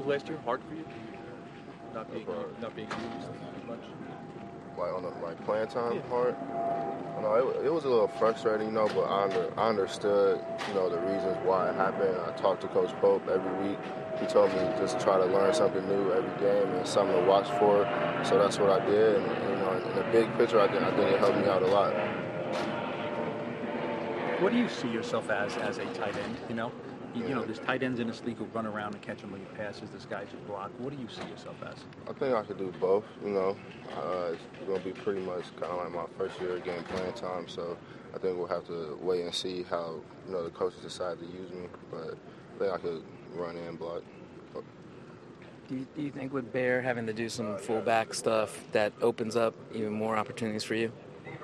last year hard for you? Not being used as much? Like on the playing time Yeah. part. It was a little frustrating, but I understood, the reasons why it happened. I talked to Coach Pope every week. He told me just to try to learn something new every game and something to watch for. So that's what I did. And in the big picture, I think it helped me out a lot. What do you see yourself as a tight end? There's tight ends in this league who run around and catch a million passes. There's guys who block. What do you see yourself as? I think I could do both. It's going to be pretty much kind of like my first year getting playing time. So I think we'll have to wait and see how the coaches decide to use me. But I think I could run and block. Do you think with Bear having to do some fullback stuff that opens up even more opportunities for you?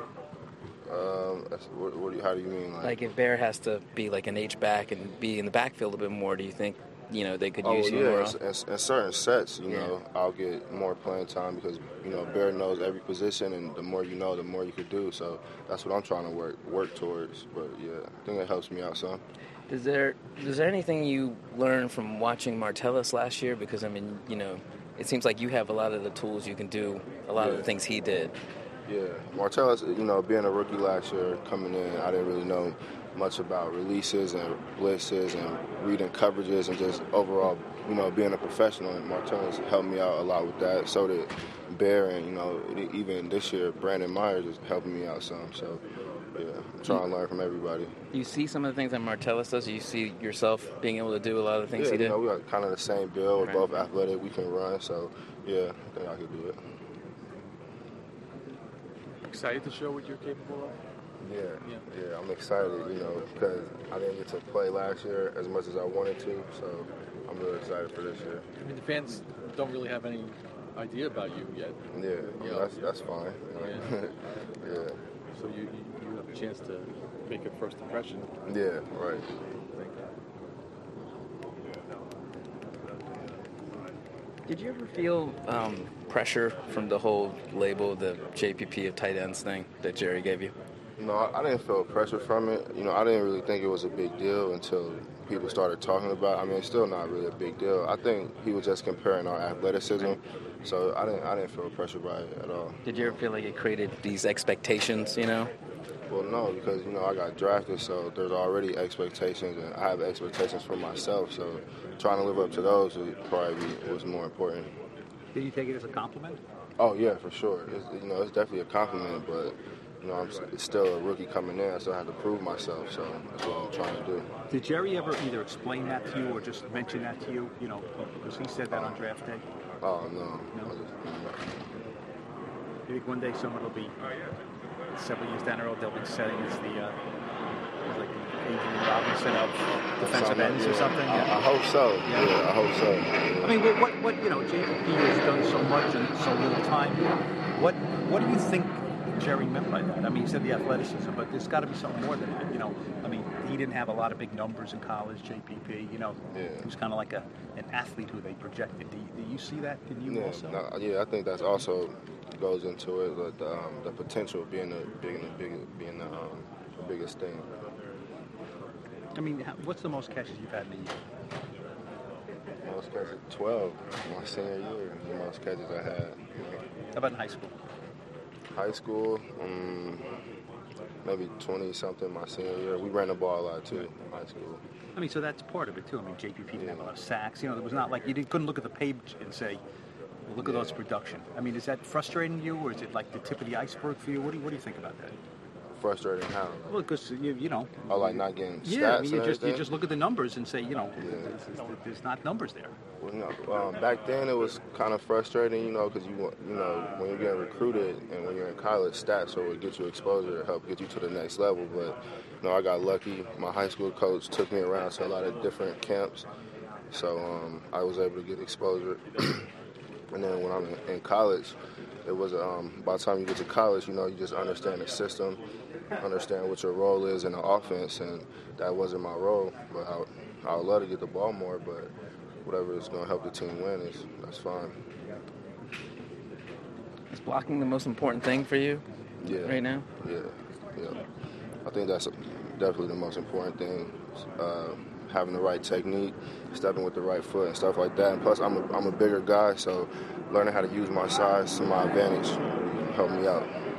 How do you mean? Like if Bear has to be like an H-back and be in the backfield a bit more, do you think, they could use you more? In certain sets, I'll get more playing time because, Bear knows every position, and the more you know, the more you could do. So that's what I'm trying to work towards. But, yeah, I think it helps me out some. Is there anything you learned from watching Martellus last year? Because, it seems like you have a lot of the tools you can do, a lot of the things he did. Yeah, Martellus, being a rookie last year, coming in, I didn't really know much about releases and blitzes and reading coverages and just overall, being a professional. And Martellus helped me out a lot with that. So did Bear, and, even this year, Brandon Myers is helping me out some. So, yeah, I'm trying to learn from everybody. You see some of the things that Martellus does? You see yourself being able to do a lot of the things he did? Yeah, we got kind of the same build. We're both athletic. We can run. So, yeah, I think I could do it. Excited to show what you're capable of? Yeah, I'm excited, because I didn't get to play last year as much as I wanted to, so I'm really excited for this year. I mean, the fans don't really have any idea about you yet. Yeah, that's fine. Yeah. So you have a chance to make a first impression. Yeah, right. Did you ever feel pressure from the whole label, the JPP of tight ends thing that Jerry gave you? No, I didn't feel pressure from it. I didn't really think it was a big deal until people started talking about it. I mean, it's still not really a big deal. I think he was just comparing our athleticism, so I didn't feel pressure by it at all. Did you ever feel like it created these expectations, Well, no, because, I got drafted, so there's already expectations, and I have expectations for myself, so trying to live up to those would probably was more important. Did you take it as a compliment? Oh, yeah, for sure. It's definitely a compliment, but, it's still a rookie coming in. I still have to prove myself, so that's what I'm trying to do. Did Jerry ever either explain that to you or just mention that to you? Because he said that on draft day? Oh, no. You think one day someone will be, several years down the road, they'll be setting as the like Adrian Robinson of defensive ends or something? I hope so. Yeah, I hope so. Yeah. I mean, what JPP has done so much in so little time. What do you think Jerry meant by that? I mean, he said the athleticism, but there's got to be something more than that. I mean, he didn't have a lot of big numbers in college, JPP. He was kind of like an athlete who they projected. Do you see that in you also? I think that's also goes into it, but the potential being the biggest thing. I mean, what's the most catches you've had in a year? Most catches, 12. My senior year, the most catches I had. How about in high school? High school, maybe 20-something my senior year. We ran the ball a lot, too, in high school. I mean, so that's part of it, too. I mean, JPP didn't have a lot of sacks. It was not like you couldn't look at the page and say, well, look at those production. I mean, is that frustrating you, or is it like the tip of the iceberg for you? What do you think about that? Frustrating how? Well, because Oh, like not getting stats. Yeah, I mean, you just look at the numbers and say, there's not numbers there. Well, back then it was kind of frustrating, because when you're getting recruited and when you're in college, stats will get you exposure to help get you to the next level. But I got lucky. My high school coach took me around to a lot of different camps, so I was able to get exposure. And then when I'm in college, it was by the time you get to college, you just understand the system, understand what your role is in the offense, and that wasn't my role. But I would love to get the ball more, but whatever is going to help the team win that's fine. Is blocking the most important thing for you right now? Yeah. I think that's definitely the most important thing. having the right technique, stepping with the right foot and stuff like that. And plus, I'm a bigger guy, so learning how to use my size to my advantage helped me out.